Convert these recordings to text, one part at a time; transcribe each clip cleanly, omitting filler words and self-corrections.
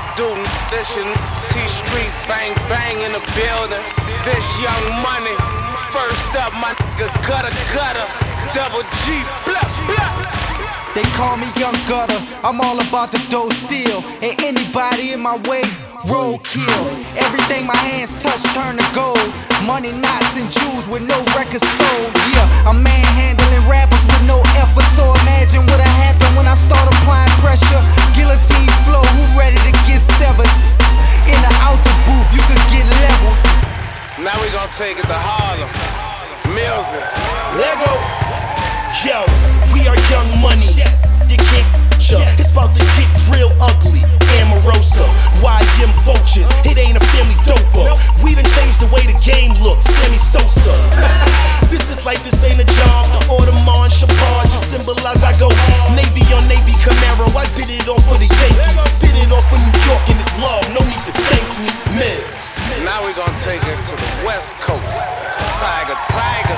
it do? This your T-Streets, bang bang in the building. This Young Money, first up, my nigga gutter gutter, double G, blah blah. They call me Young Gutter, I'm all about the dough steal. And anybody in my way, roll kill. Everything my hands touch turn to gold. Money, knots, and jewels with no records sold. Yeah, I'm manhandling rappers with no effort. So imagine what'll happen when I start applying pressure. Guillotine flow, who ready to get severed? In or out the booth, you could get leveled. Now we gon' take it to Harlem, Music, Lego. Yo, we are Young Money. You can't ya. It's about to get real ugly. Amorosa, YM Vultures. It ain't a family doper. We done changed the way the game looks. Sammy Sosa. This is like this ain't a job. The Audemars and Shabbat just symbolize I go Navy on Navy Camaro. I did it all for the Yankees. Did it all for New York and it's love. No need to thank me, Mills. now we gon' take it to the West Coast. Tiger, Tiger.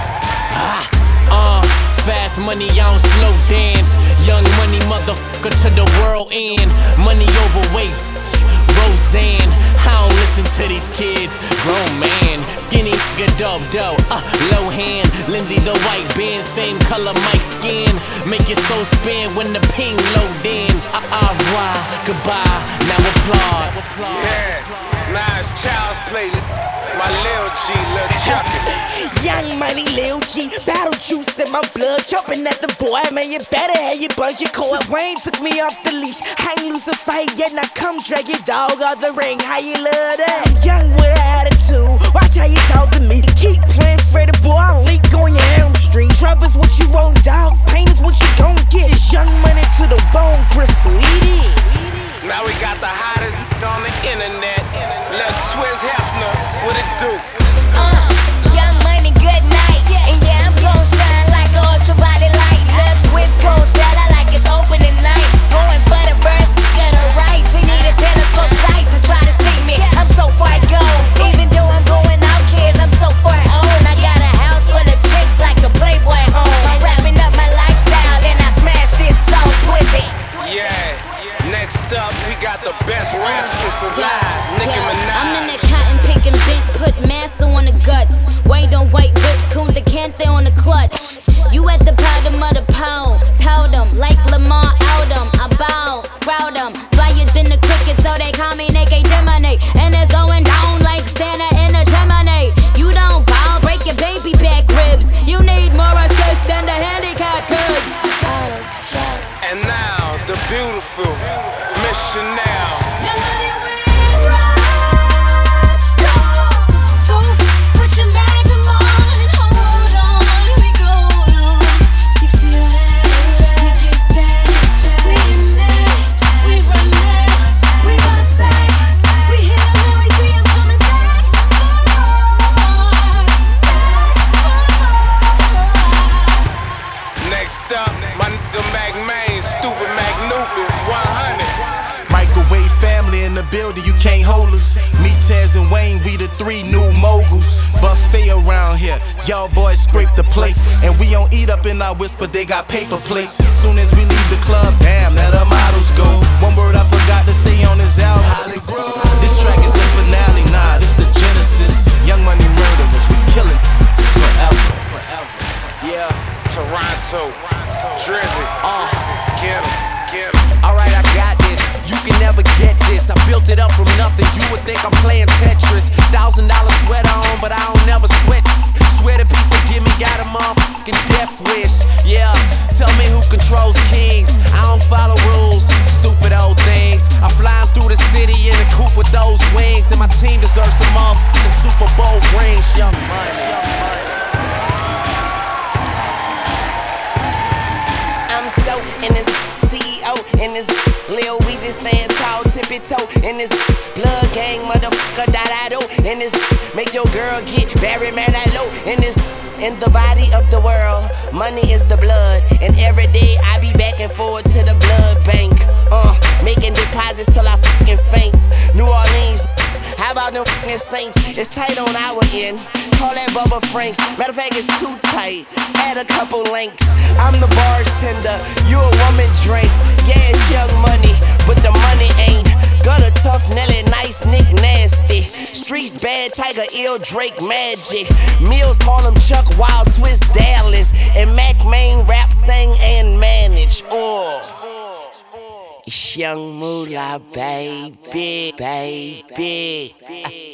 Fast money, I don't slow dance. Young Money, motherfucker to the world end. Money overweight, Roseanne. I don't listen to these kids. Grown man, skinny nigga, dope, low hand. Lindsay the white band, same color Mike's skin. Make your soul spin when the ping load in. Au revoir, goodbye, now applaud. Yeah, now it's child's play. My Lil G, Lil Chucky. Young Money, Lil G, battle juice in my blood, jumping at the boy, man, you better have your bunch of cords. Wayne took me off the leash, I ain't lose a fight yet, now come drag your dog out the ring, how you love that? I'm young with an attitude, watch how you talk to me. Keep playing Freddy, boy, I'll leak on your Elm Street. Trouble is what you want, dog, pain is what you gon' get. It's Young Money to the bone, Crystal, eat it. Now we got the hottest on the internet, Lil Twiz Hefner, what it do? Young Money, good night. And yeah, I'm gon' shine like an ultraviolet light. Lil Twiz gon' sell out like it's opening night. Going for the verse, get it right. You need a telescope sight to try to see me. I'm so far gone, even though I'm going out, kids, I'm so far on. I got a house full of chicks like the Playboy home. I'm wrapping up my lifestyle, and I smash this song, Twizzy. Yeah, next up we got the best rapstress alive, Nicki Minaj. I'm in that cotton picking bent, put massa on the guts. White on white whips, cool decanthe on the clutch. You at the bottom of the pole, tell them like Lamar Odom. I bow, sprout them, flyer than the cricket, so they call me Nicky Gemini. And it's going down like Santa in a chimney. You don't bow, break your baby back ribs. You need more assist than the handicap kids. And now the beautiful Miss Chanel. Young Money, we're rock stars. So put your magnum on and hold on. We go on. You feel that? We get that. We in there. We run that. We bounce back. We hit 'em and we see 'em coming back for more. Next up, my nigga Mac Main, stupid Mac Newpin, 100. Microwave family in the building, you can't hold us. Me, Tez, and Wayne, we the three new moguls. Buffet around here, y'all boys scrape the plate. And we don't eat up in our whisper, they got paper plates. Soon as we leave the club, damn, let our models go. One word I forgot to say on this album, this track is the finale, nah, this the genesis. Young Money murderers, we killin' forever. Yeah, Toronto, Drizzy, get 'em, get 'em. alright, I got this. You can never get this. I built it up from nothing. You would think I'm playing Tetris. $1,000 sweater on, but I don't never sweat. Swear the piece they give me got a motherfucking death wish. Yeah, tell me who controls kings. I don't follow rules, stupid old things. I'm flying through the city in a coupe with those wings, and my team deserves some motherfucking Super Bowl rings. Young Money, Young Money. I'm so in this CEO in this Lil Weezy stand tall, tippy toe in this blood gang, motherfucker, da-da-do in this make your girl get buried, man, I low in this. In the body of the world, money is the blood, and every day I be back and forth to the blood bank, making deposits till I fucking faint. New Orleans, how about them fucking Saints? It's tight on our end. Call that Bubba Franks. Matter of fact, it's too tight. Add a couple links. I'm the bartender. You a woman drink. Yeah, it's Young Money, but the money ain't. Got a tough Bad Tiger, Ill Drake, Magic. Mills, Harlem, Chuck, Wild Twist, Dallas. And Mac Main rap, sing, and manage. It's Young Moolah, baby.